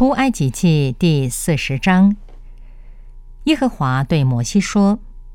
出埃及记第40章，耶和华对摩西说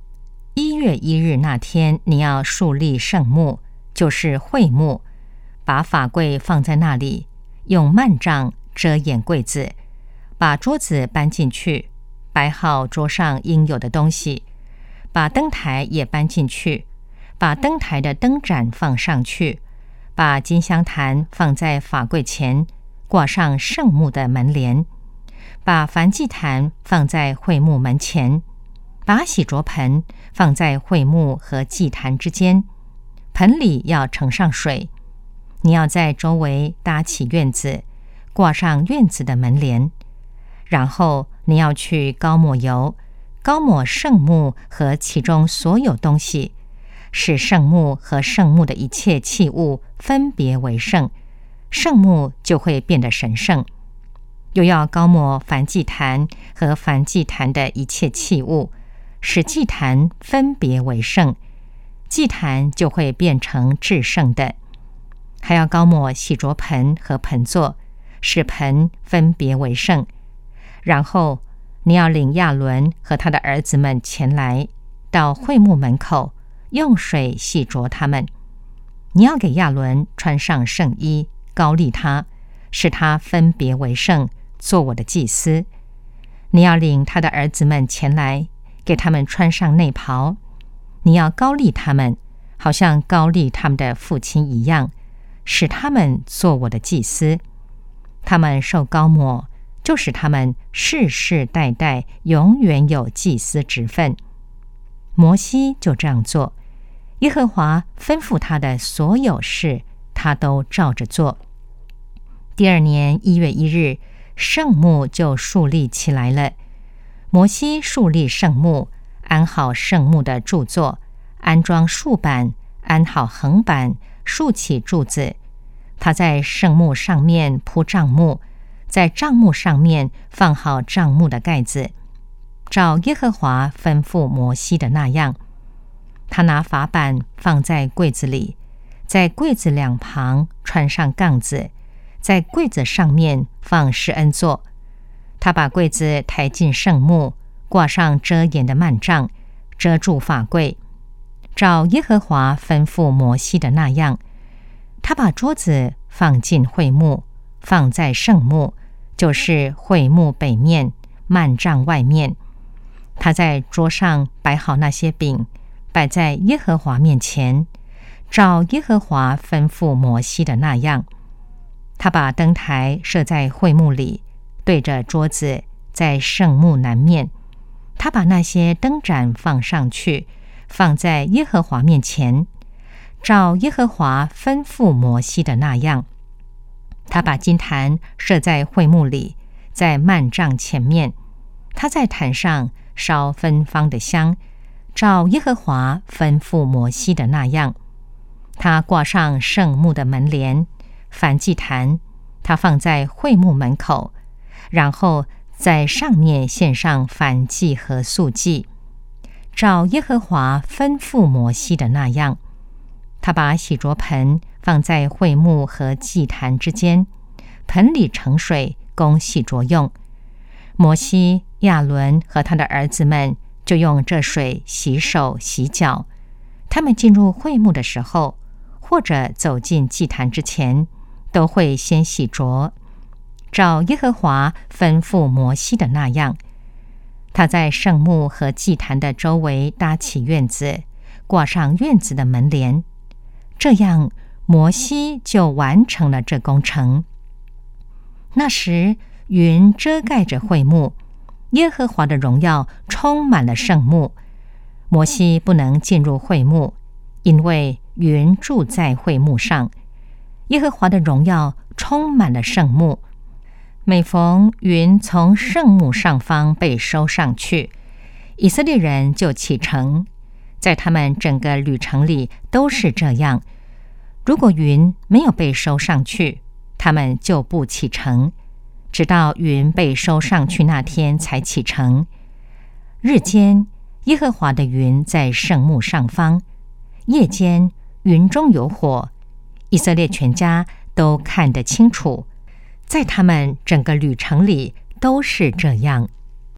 ：1月1日那天，你要树立圣幕，就是会幕，把法柜放在那里，用幔帐遮掩柜子，把桌子搬进去，摆好桌上应有的东西，把灯台也搬进去，把灯台的灯盏放上去，把金香坛放在法柜前，挂上圣幕的门帘，把燔祭坛放在会幕门前，把洗濯盆放在会幕和祭坛之间，盆里要盛上水。你要在周围搭起院子，挂上院子的门帘，然后你要去膏抹油，膏抹圣幕和其中所有东西，使圣幕和圣幕的一切器物分别为圣，圣幕就会变得神圣。又要膏抹燔祭坛和燔祭坛的一切器物，使祭坛分别为圣，祭坛就会变成至圣的。还要膏抹洗濯盆和盆座，使盆分别为圣。然后你要领亚伦和他的儿子们前来，到会幕门口，用水洗濯他们。你要给亚伦穿上圣衣，膏立他，使他分别为圣，做我的祭司。你要领他的儿子们前来，给他们穿上内袍。你要膏立他们，好像膏立他们的父亲一样，使他们做我的祭司。他们受膏抹，就使他们世世代代永远有祭司职分。摩西就这样做，耶和华吩咐他的所有事，他都照着做。第2年1月1日，圣幕就树立起来了。摩西树立圣幕，安好圣幕的柱座，安装竖板，安好横板，竖起柱子。他在圣幕上面铺帐幕，在帐幕上面放好帐幕的盖子，照耶和华吩咐摩西的那样。他拿法板放在柜子里，在柜子两旁穿上杠子，在柜子上面放施恩座。他把柜子抬进圣幕，挂上遮掩的幔帐，遮住法柜，照耶和华吩咐摩西的那样。他把桌子放进会幕，放在圣幕，就是会幕北面，幔帐外面。他在桌上摆好那些饼，摆在耶和华面前，照耶和华吩咐摩西的那样。他把灯台设在会幕里，对着桌子，在圣幕南面。他把那些灯盏放上去，放在耶和华面前，照耶和华吩咐摩西的那样。他把金坛设在会幕里，在幔帐前面。他在坛上烧芬芳的香，照耶和华吩咐摩西的那样。他挂上圣幕的门帘，燔祭坛他放在会幕门口，然后在上面献上燔祭和素祭，照耶和华吩咐摩西的那样。他把洗濯盆放在会幕和祭坛之间，盆里盛水，供洗濯用。摩西、亚伦和他的儿子们就用这水洗手洗脚。他们进入会幕的时候，或者走进祭坛之前，都会先洗濯，照耶和华吩咐摩西的那样。他在圣幕和祭坛的周围搭起院子，挂上院子的门帘。这样，摩西就完成了这工程。那时，云遮盖着会幕，耶和华的荣耀充满了圣幕。摩西不能进入会幕，因为云住在会幕上。耶和华的荣耀充满了圣幕。每逢云从圣幕上方被收上去，以色列人就启程。在他们整个旅程里都是这样。如果云没有被收上去，他们就不启程，直到云被收上去那天才启程。日间，耶和华的云在圣幕上方；夜间，云中有火，以色列全家都看得清楚。 在他们整个旅程里都是这样。